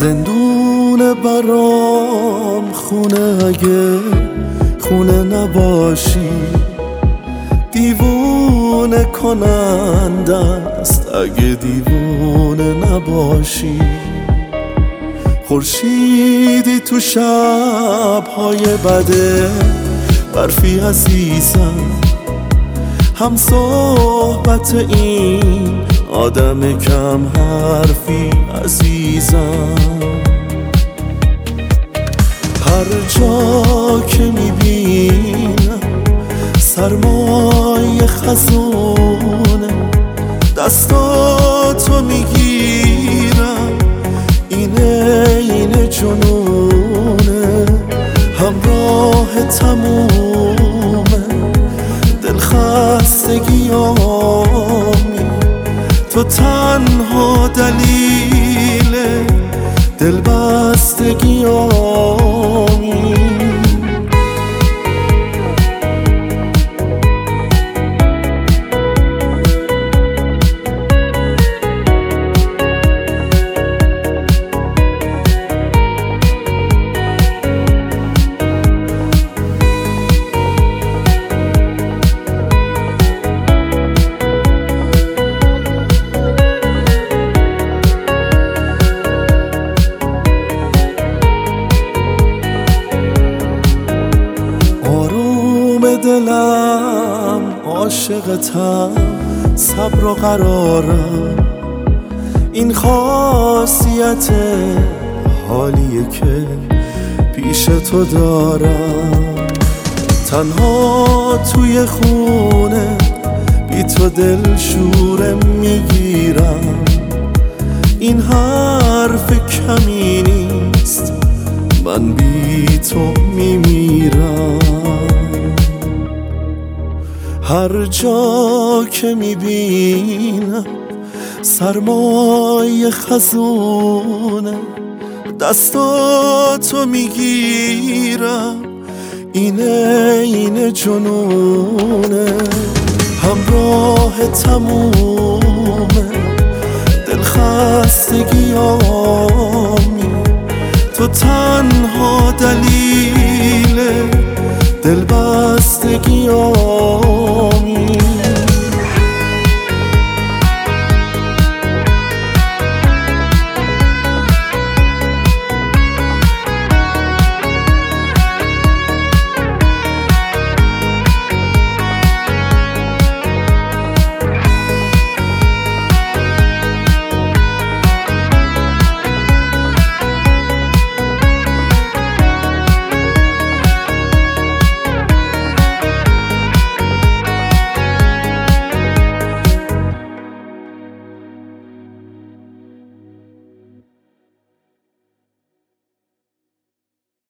زندون برام خونه اگه خونه نباشی، دیوونه کننده است اگه دیوونه نباشی. خورشیدی تو شب‌های بده برفی عزیزم، هم صحبت این آدم کم حرفی عزیزم. هر جا که میبینم سرمای خزونه، دستاتو میگیرم، اینه جنونه. همراه تمومه دلخستگیامی، تو تنها دلیل دلبستگیامی. دلم عاشقتم، صبر و قرارم، این خاصیت حالیه که پیش تو دارم. تنها توی خونه بی تو دل شوره میگیرم، این حرف کمی نیست، من بی تو میمیرم. هر جا که میبینم سرمای خزونه، دستاتو میگیرم، اینه جنونه. همراه تمومه دلخستگیامی، تو تنها دلیل دلبستگیامی.